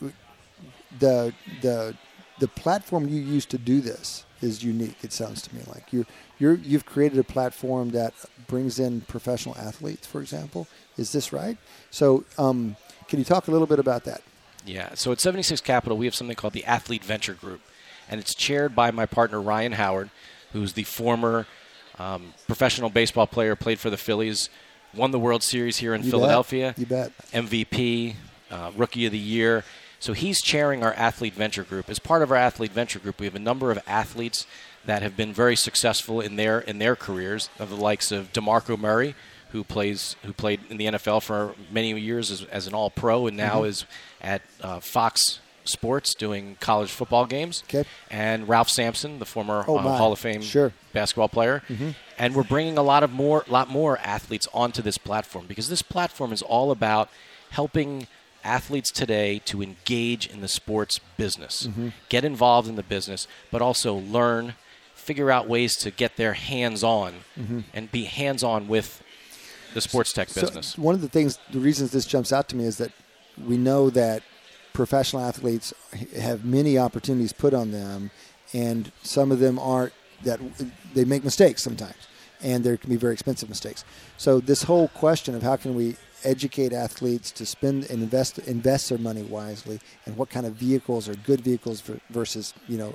the platform you use to do this is unique. It sounds to me like you've created a platform that brings in professional athletes, for example. Is this right? So can you talk a little bit about that? Yeah. So at 76 Capital, we have something called the Athlete Venture Group. And it's chaired by my partner, Ryan Howard, who's the former professional baseball player, played for the Phillies, won the World Series here in Philadelphia. You bet. MVP, Rookie of the Year. So he's chairing our Athlete Venture Group. As part of our Athlete Venture Group, we have a number of athletes that have been very successful in their careers, of the likes of DeMarco Murray, who played in the NFL for many years as an All-Pro, and now is at Fox Sports doing college football games. Okay. And Ralph Sampson, the former Hall of Fame basketball player. And we're bringing a lot more athletes onto this platform, because this platform is all about helping athletes today to engage in the sports business, get involved in the business, but also learn, figure out ways to get their hands-on and be hands-on with the sports tech business. One of the reasons this jumps out to me is that we know that professional athletes have many opportunities put on them, and some of them aren't, that they make mistakes sometimes, and there can be very expensive mistakes. So this whole question of how can we educate athletes to spend and invest their money wisely, and what kind of vehicles are good vehicles versus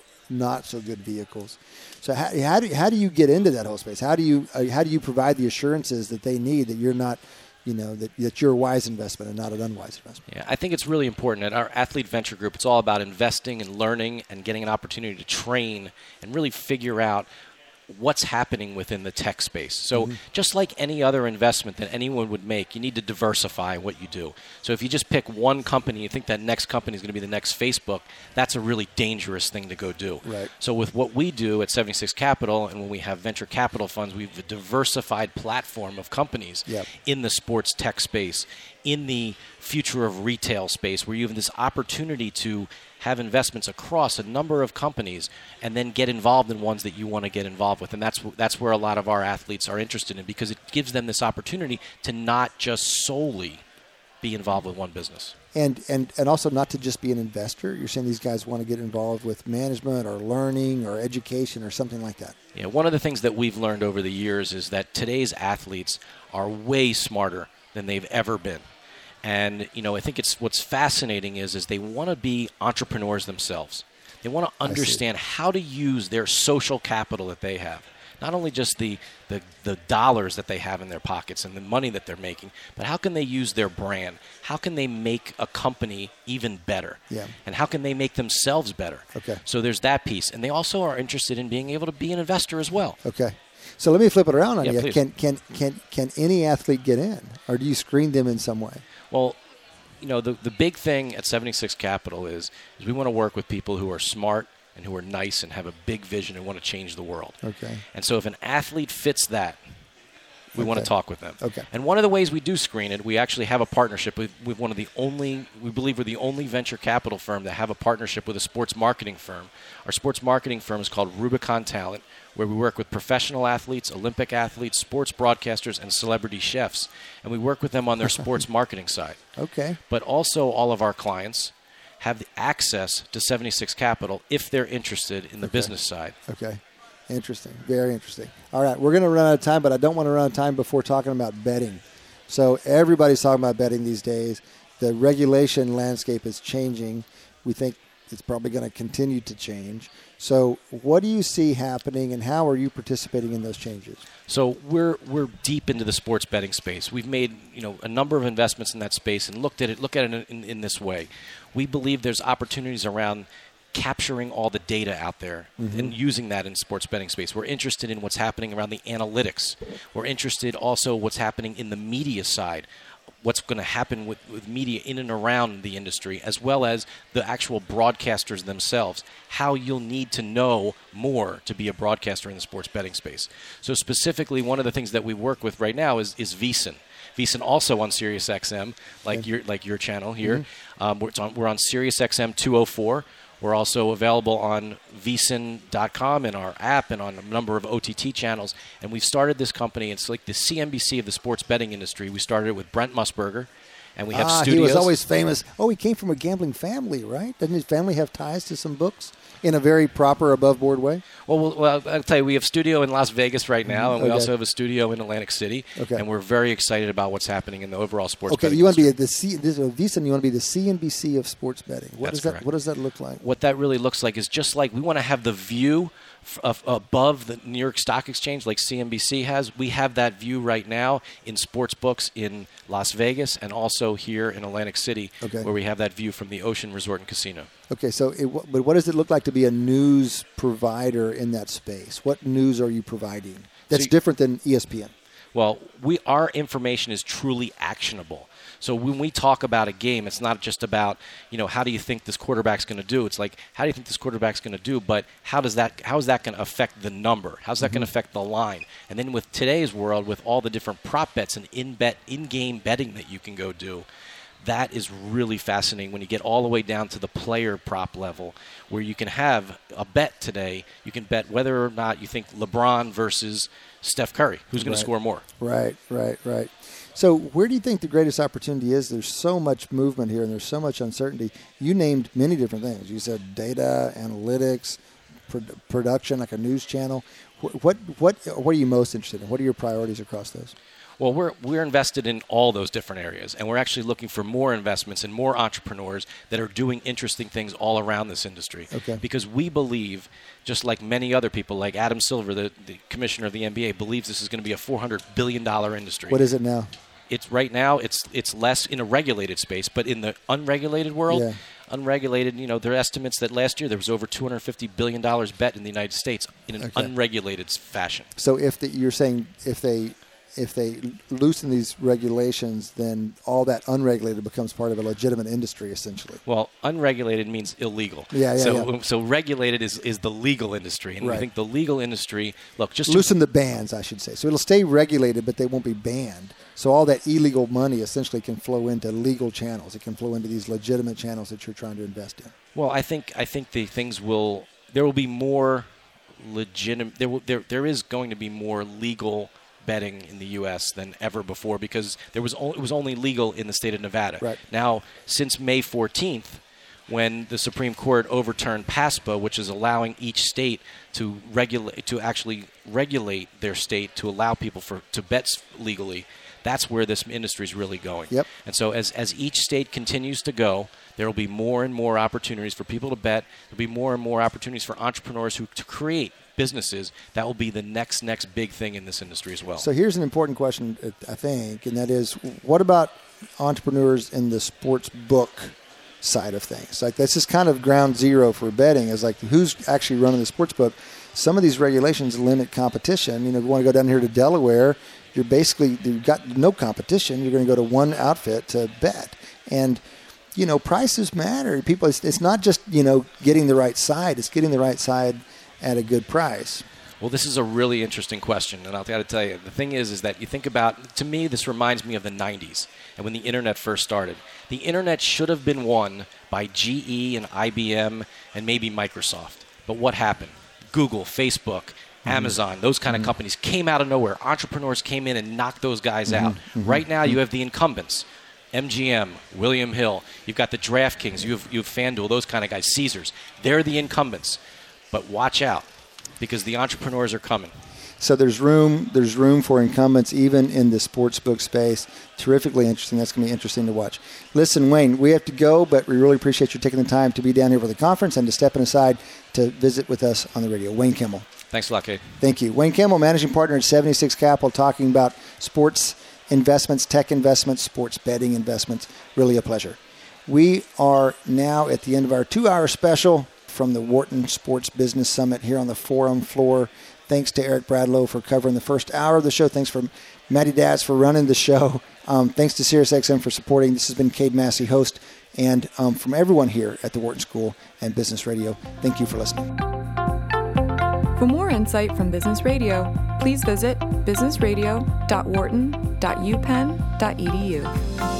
not so good vehicles. So how do you get into that whole space? How do you provide the assurances that they need, that you're not, that you're a wise investment and not an unwise investment? Yeah, I think it's really important. At our Athlete Venture Group, it's all about investing and learning and getting an opportunity to train and really figure out what's happening within the tech space. So just like any other investment that anyone would make, you need to diversify what you do. So if you just pick one company, you think that next company is going to be the next Facebook, that's a really dangerous thing to go do. Right. So with what we do at 76 Capital, and when we have venture capital funds, we have a diversified platform of companies in the sports tech space, in the future of retail space, where you have this opportunity to have investments across a number of companies and then get involved in ones that you want to get involved with. And that's where a lot of our athletes are interested in, because it gives them this opportunity to not just solely be involved with one business. And also not to just be an investor. You're saying these guys want to get involved with management or learning or education or something like that. Yeah, one of the things that we've learned over the years is that today's athletes are way smarter than they've ever been. And, I think what's fascinating is they want to be entrepreneurs themselves. They want to understand how to use their social capital that they have. Not only just the dollars that they have in their pockets and the money that they're making, but how can they use their brand? How can they make a company even better? Yeah. And how can they make themselves better? Okay. So there's that piece. And they also are interested in being able to be an investor as well. Okay. So let me flip it around on you. Please. Can any athlete get in, or do you screen them in some way? Well, the big thing at 76 Capital is we want to work with people who are smart and who are nice and have a big vision and want to change the world. Okay. And so if an athlete fits that, we want to talk with them. Okay. And one of the ways we do screen it, we actually have a partnership with one of the only, we believe we're the only venture capital firm that have a partnership with a sports marketing firm. Our sports marketing firm is called Rubicon Talent, where we work with professional athletes, Olympic athletes, sports broadcasters, and celebrity chefs. And we work with them on their sports marketing side. Okay. But also all of our clients have the access to 76 Capital if they're interested in the business side. Okay. Interesting. Very interesting. All right. We're going to run out of time, but I don't want to run out of time before talking about betting. So everybody's talking about betting these days. The regulation landscape is changing. We think it's probably going to continue to change. So what do you see happening, and how are you participating in those changes? So we're deep into the sports betting space. We've made a number of investments in that space and look at it in this way. We believe there's opportunities around capturing all the data out there and using that in sports betting space. We're interested in what's happening around the analytics. We're interested also what's happening in the media side, what's going to happen with media in and around the industry, as well as the actual broadcasters themselves, how you'll need to know more to be a broadcaster in the sports betting space. So specifically, one of the things that we work with right now is VSiN. VSiN also on SiriusXM, like your channel here. We're on SiriusXM 204. We're also available on vsin.com and our app and on a number of OTT channels. And we've started this company. It's like the CNBC of the sports betting industry. We started it with Brent Musburger, and we have studios. He was always famous. Oh, he came from a gambling family, right? Doesn't his family have ties to some books in a very proper, above-board way? Well, I'll tell you, we have a studio in Las Vegas right now, and we also have a studio in Atlantic City. Okay. And we're very excited about what's happening in the overall sports betting Okay, you want to be industry. VSiN, you want to be the CNBC of sports betting. That's correct. What does that look like? What that really looks like is just like we want to have the view above the New York Stock Exchange like CNBC has. We have that view right now in sports books in Las Vegas and also here in Atlantic City, where we have that view from the Ocean Resort and Casino. Okay, but what does it look like to be a news provider in that space? What news are you providing that's different than ESPN? Well, our information is truly actionable. So when we talk about a game, it's not just about, how do you think this quarterback's going to do? It's like, how do you think this quarterback's going to do? But how is that going to affect the number? How's that going to affect the line? And then with today's world, with all the different prop bets and in-game betting that you can go do, that is really fascinating when you get all the way down to the player prop level, where you can have a bet today. You can bet whether or not you think LeBron versus Steph Curry, who's going to score more. Right. So where do you think the greatest opportunity is? There's so much movement here, and there's so much uncertainty. You named many different things. You said data, analytics, production, like a news channel. What are you most interested in? What are your priorities across those? Well, we're invested in all those different areas, and we're actually looking for more investments and more entrepreneurs that are doing interesting things all around this industry. Okay. Because we believe, just like many other people, like Adam Silver, the commissioner of the NBA, believes this is going to be a $400 billion industry. What is it now? It's right now. It's less in a regulated space, but in the unregulated world, unregulated. There are estimates that last year there was over $250 billion bet in the United States in an unregulated fashion. So you're saying if they loosen these regulations, then all that unregulated becomes part of a legitimate industry, essentially. Well, unregulated means illegal. So regulated is the legal industry. And I think the legal industry, loosen the bans, I should say. So it'll stay regulated, but they won't be banned. So all that illegal money essentially can flow into legal channels. It can flow into these legitimate channels that you're trying to invest in. Well, I think the things there will be more legitimate. There is going to be more legal betting in the U.S. than ever before, because it was only legal in the state of Nevada. Right. Now, since May 14th, when the Supreme Court overturned PASPA, which is allowing each state to actually regulate their state to allow people to bet legally, that's where this industry is really going. Yep. And so as each state continues to go, there will be more and more opportunities for people to bet. There will be more and more opportunities for entrepreneurs to create businesses. That will be the next big thing in this industry as well. So here's an important question, I think, and that is, what about entrepreneurs in the sports book side of things? Like, this is kind of ground zero for betting, is like, who's actually running the sports book? Some of these regulations limit competition. If you want to go down here to Delaware, you've got no competition. You're going to go to one outfit to bet. And prices matter. People, it's not just, getting the right side. It's getting the right side at a good price. Well, this is a really interesting question, and I've got to tell you, the thing is that you think about, to me, this reminds me of the 90s and when the Internet first started. The Internet should have been won by GE and IBM and maybe Microsoft. But what happened? Google, Facebook, Amazon, those kind of companies came out of nowhere. Entrepreneurs came in and knocked those guys out. Right now, you have the incumbents. MGM, William Hill. You've got the DraftKings. You have FanDuel, those kind of guys. Caesars. They're the incumbents. But watch out, because the entrepreneurs are coming. So there's room for incumbents even in the sportsbook space. Terrifically interesting. That's going to be interesting to watch. Listen, Wayne, we have to go, but we really appreciate you taking the time to be down here for the conference and to stepping aside to visit with us on the radio. Wayne Kimmel. Thanks a lot, Kate. Thank you. Wayne Kimmel, managing partner at 76 Capital, talking about sports investments, tech investments, sports betting investments. Really a pleasure. We are now at the end of our 2-hour special from the Wharton Sports Business Summit here on the forum floor. Thanks to Eric Bradlow for covering the first hour of the show. Thanks for Matty Daz for running the show. Thanks to SiriusXM for supporting. This has been Cade Massey, host, and from everyone here at the Wharton School and Business Radio, thank you for listening. For more insight from Business Radio, please visit businessradio.wharton.upenn.edu.